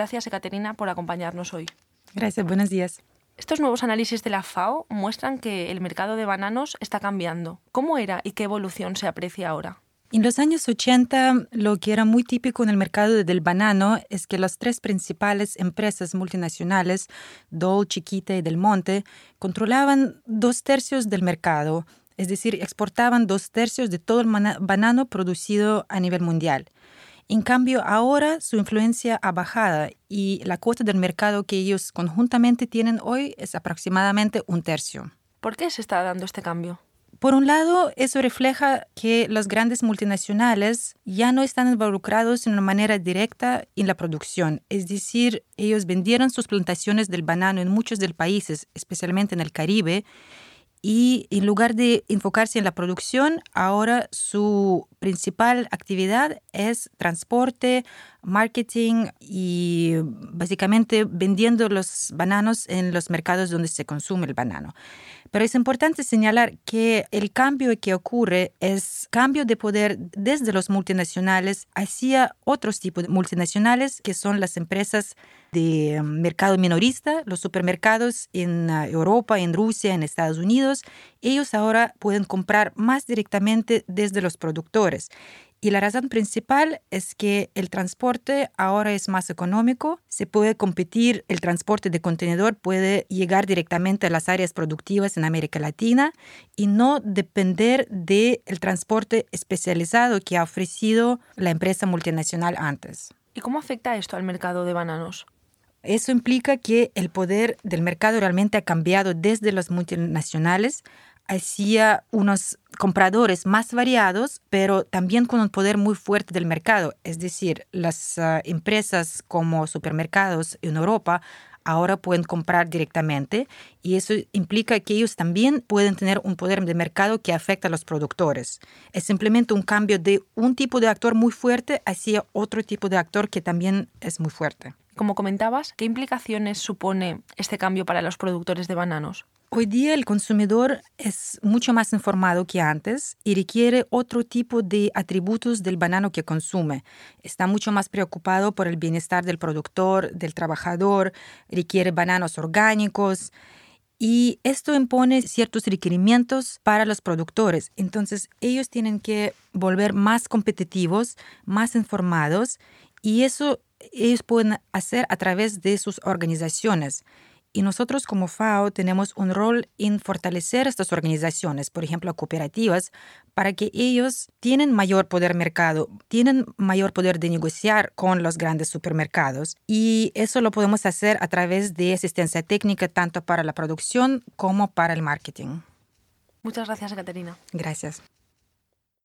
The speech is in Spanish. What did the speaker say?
Gracias, Ekaterina, por acompañarnos hoy. Gracias, buenos días. Estos nuevos análisis de la FAO muestran que el mercado de bananos está cambiando. ¿Cómo era y qué evolución se aprecia ahora? En los años 80, lo que era muy típico en el mercado del banano es que las tres principales empresas multinacionales, Dole, Chiquita y Del Monte, controlaban 2/3 del mercado, es decir, exportaban 2/3 de todo el banano producido a nivel mundial. En cambio, ahora su influencia ha bajado y la cuota del mercado que ellos conjuntamente tienen hoy es aproximadamente 1/3. ¿Por qué se está dando este cambio? Por un lado, eso refleja que las grandes multinacionales ya no están involucrados de una manera directa en la producción. Es decir, ellos vendieron sus plantaciones del banano en muchos de los países, especialmente en el Caribe, y en lugar de enfocarse en la producción, ahora su principal actividad es transporte, marketing y básicamente vendiendo los bananos en los mercados donde se consume el banano. Pero es importante señalar que el cambio que ocurre es cambio de poder desde los multinacionales hacia otros tipos de multinacionales, que son las empresas de mercado minorista, los supermercados en Europa, en Rusia, en Estados Unidos. Ellos ahora pueden comprar más directamente desde los productores. Y la razón principal es que el transporte ahora es más económico, se puede competir, el transporte de contenedor puede llegar directamente a las áreas productivas en América Latina y no depender del transporte especializado que ha ofrecido la empresa multinacional antes. ¿Y cómo afecta esto al mercado de bananos? Eso implica que el poder del mercado realmente ha cambiado desde las multinacionales hacia unos compradores más variados, pero también con un poder muy fuerte del mercado. Es decir, las empresas como supermercados en Europa ahora pueden comprar directamente y eso implica que ellos también pueden tener un poder de mercado que afecta a los productores. Es simplemente un cambio de un tipo de actor muy fuerte hacia otro tipo de actor que también es muy fuerte. Como comentabas, ¿qué implicaciones supone este cambio para los productores de bananos? Hoy día el consumidor es mucho más informado que antes y requiere otro tipo de atributos del banano que consume. Está mucho más preocupado por el bienestar del productor, del trabajador, requiere bananos orgánicos y esto impone ciertos requerimientos para los productores. Entonces ellos tienen que volver más competitivos, más informados y eso ellos pueden hacer a través de sus organizaciones. Y nosotros como FAO tenemos un rol en fortalecer estas organizaciones, por ejemplo, cooperativas, para que ellos tienen mayor poder mercado, tienen mayor poder de negociar con los grandes supermercados. Y eso lo podemos hacer a través de asistencia técnica tanto para la producción como para el marketing. Muchas gracias, Ekaterina. Gracias.